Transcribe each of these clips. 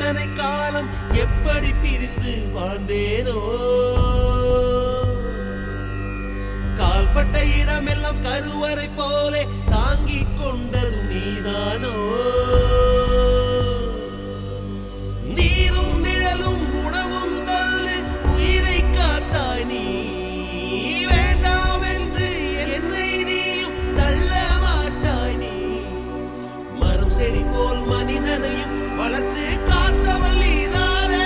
இத்தனை காலம் எப்படி பிரிந்து வாழ்ந்தேனோ கால்பட்ட இடமெல்லாம் கருவறை போலே தாங்கிக் கொண்டது நீதானோ நீரும் நிழலும் உணவும் தள்ளு உயிரை காத்தாய் நீ வேண்டாம் என்று என்னை நீயும் தள்ள மாட்டாய் நீ மரம் செடி போல் மனிதனையும் வளர்த்து காத்தவள் நீதானே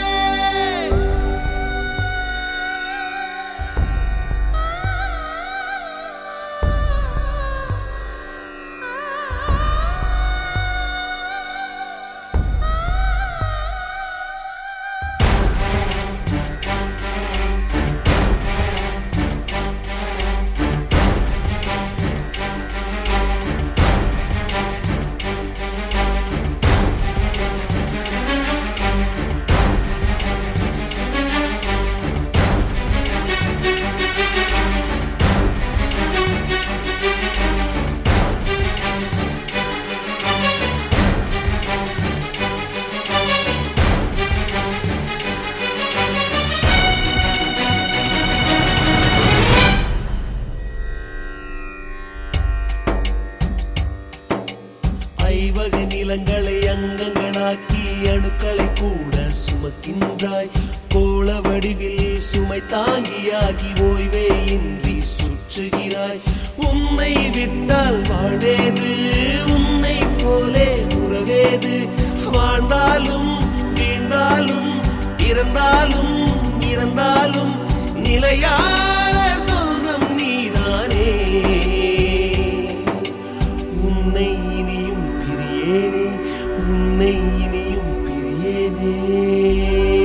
ஐவகை நிலங்களை அங்கங்களாக்கி அணுக்களை கூட சுமக்கின்றாய் கோள வடிவில் சுமை தாங்கியாகி ஓய்வே இன்றி சுற்றுகிறாய் உன்னை விட்டால் வாழ்வேது உன்னை போலே உறவேது வாழ்ந்தாலும் வீழ்ந்தாலும் இறந்தாலும் இறந்தாலும் நிலையான சொந்தம் நீதானே உன்னை இனியும் பிரியேனே உன்னை இனியும் பிரியேனே